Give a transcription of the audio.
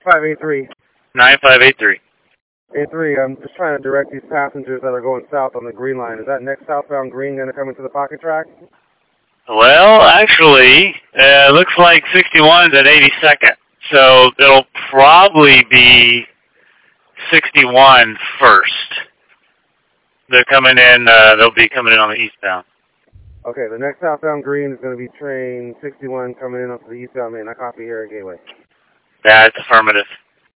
583. 9583. 83, I'm just trying to direct these passengers that are going south on the green line. Is that next southbound green going to come into the pocket track? Well, actually, looks like 61's at 82nd. So it'll probably be 61 first. They're coming in, they'll be coming in on the eastbound. Okay, the next southbound green is going to be train 61 coming in up to the eastbound main. I copy here at Gateway. That's affirmative.